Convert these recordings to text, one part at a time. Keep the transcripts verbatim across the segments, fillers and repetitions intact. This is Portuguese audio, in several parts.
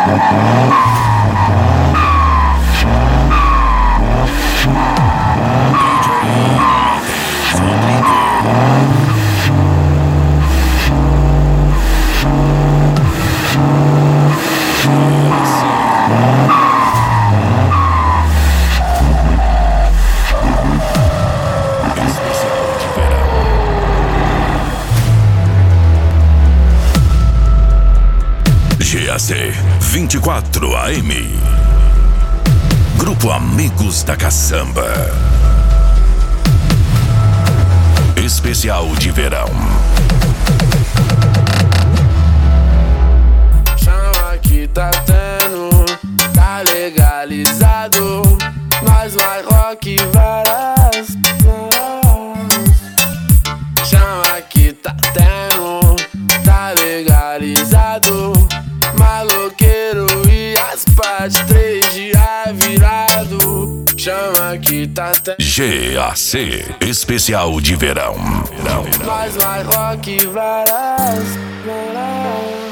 G A C vinte e quatro A M. Grupo Amigos da Caçamba. Especial de verão. Chama que tá tendo, tá legalizado. Nós vai rock várias, várias. Chama que tá tendo, tá legalizado. Maloqueiro e as partes, três dias virado. Chama que tá tendo. G A C Especial de verão. Nós vai rock várias, várias.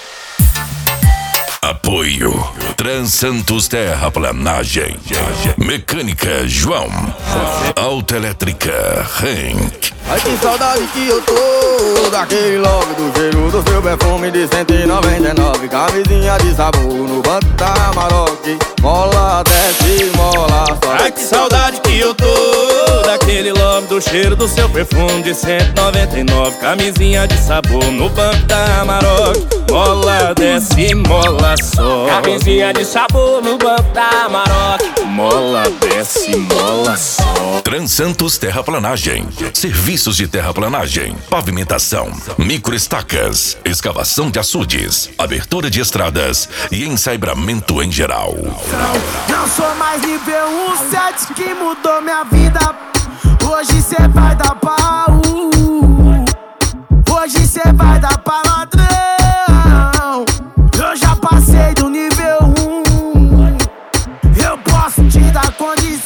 Apoio Transantos Terraplanagem, Mecânica João, Autoelétrica Henk. Ai, que saudade que eu tô daquele love, do cheiro do seu perfume de cento e noventa e nove. Camisinha de sabor no banco da Maroc. Mola, desce, mola, sobe. Ai, que saudade que eu tô daquele love, do cheiro do seu perfume de cento e noventa e nove. Camisinha de sabor no banco da Maroc. Mola, desce, mola, sobe. Camisinha de sabor no banco da Maroc. Mola, desce, mola, sobe. Transantos Terraplanagem, serviços de terraplanagem, pavimentação, microestacas, escavação de açudes, abertura de estradas e ensaiamento em geral. Não sou mais nível um sete que mudou minha vida. Hoje cê vai dar pau. Hoje cê vai dar pra ladrão. Eu já passei do nível um. Eu posso te dar condição.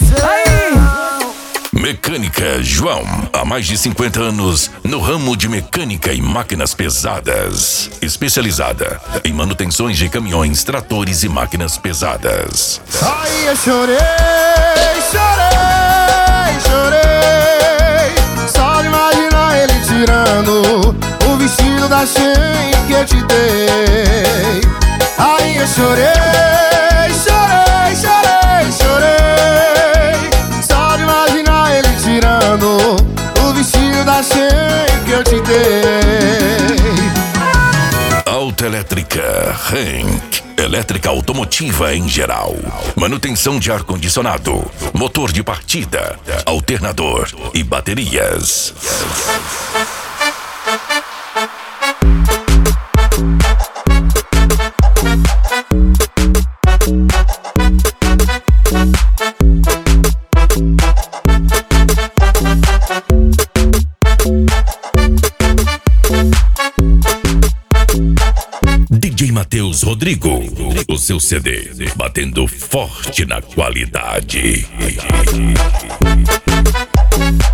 Mecânica João, há mais de cinquenta anos no ramo de mecânica e máquinas pesadas. Especializada em manutenções de caminhões, tratores e máquinas pesadas. Aí eu chorei, chorei, chorei. Só de imaginar ele tirando o vestido da Shein que eu te dei. Aí eu chorei, chorei, chorei, chorei. Só de imaginar ele tirando o vestido da Shein que eu te dei. Autoelétrica Henk, elétrica automotiva em geral, manutenção de ar-condicionado, motor de partida, alternador e baterias. D J Matheus Rodrigo, o seu C D, batendo forte na qualidade.